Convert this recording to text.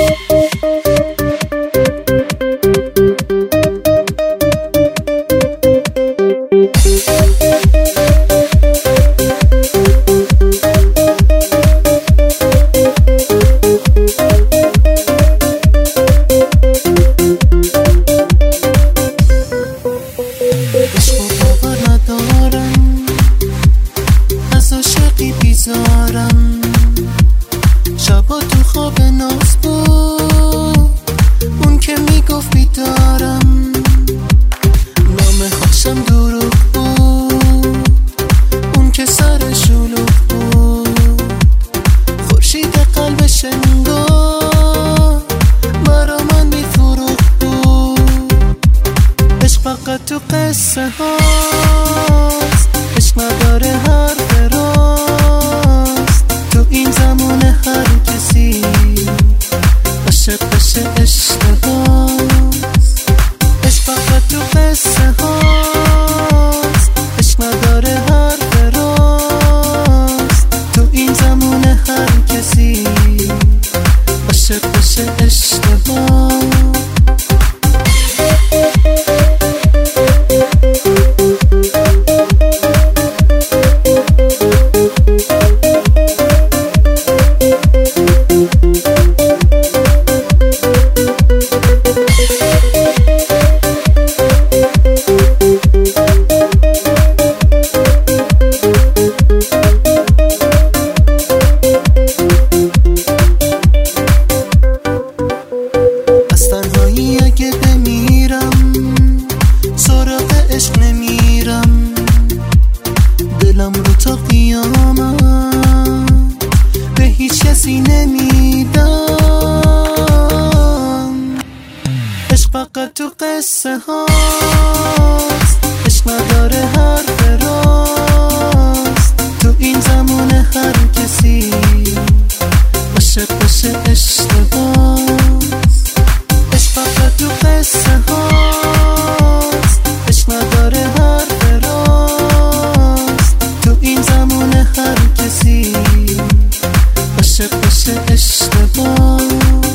بیزارم شبا تو خواب ناز بود اون که میگفت بیدارم نام خوشم دروغ بود اون که سر شلوغ بود خورشید قلبش انگار برا من بی فروغ بود عشق فقط تو قصه هاست عشق نداره حرف راست تو این زمان هر کسی عاشق بشه اشتباست عشق فقط تو قصه هاست عشق نداره حرف راست تو این زمان هر کسی عاشق بشه اشتباست اگه بمیرم سراغ عشق نمیرم دلم رو تا قیامت به هیچ کسی نمیدم عشق فقط تو قصه هاست عشق نداره حرف راست تو این زمان هر کسی عاشق بشه اشتباست عشق فقط تو قصه هاست عشق نداره حرف راست تو این زمان هر کسی عاشق بشه اشتباست